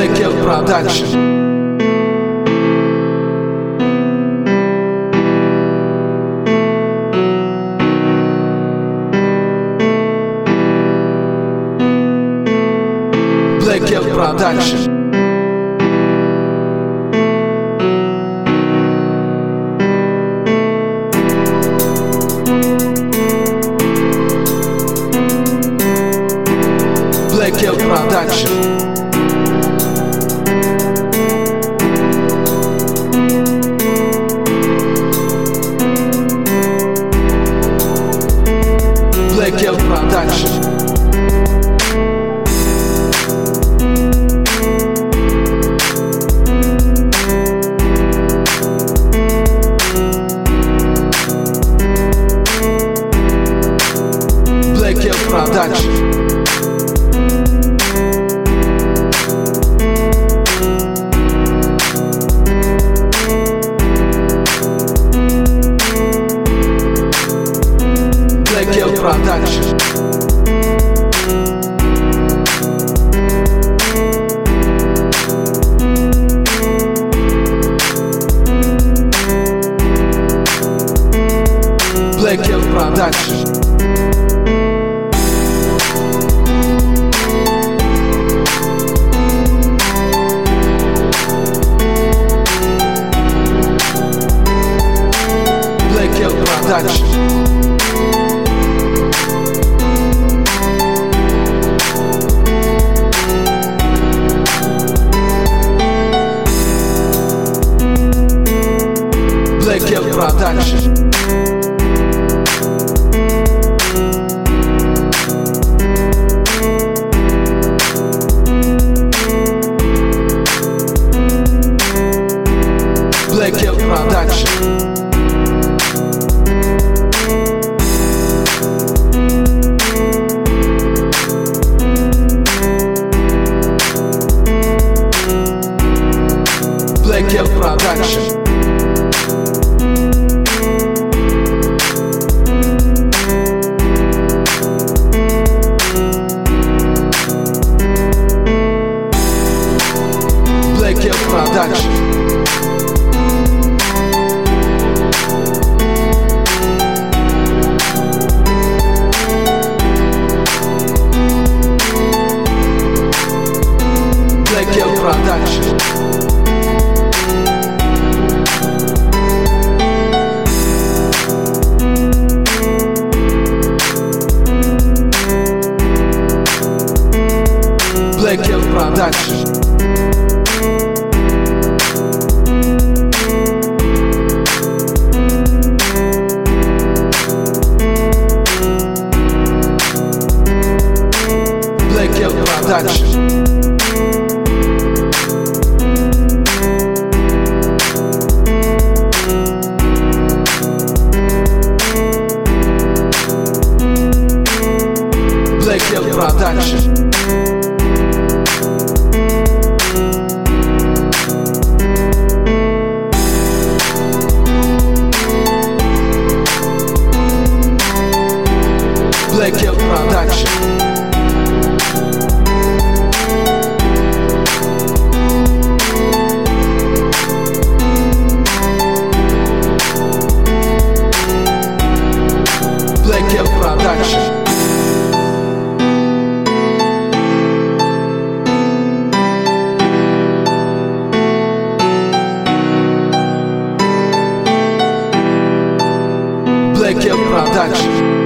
Black Hill Production. Black Hill Production. Black Hill Production. Black Hill Production. Black Hill Production. Black Hill Production. Black Hill Production. Black Hill Production. Black Hill Production. Black Hill Production. Black Hill Production. Black Hill Production. Black Hill Production. Black Hill Production. Black Hill Production. Black Hill Production. Black Hill Production. Black Hill Production. Black Hill Production.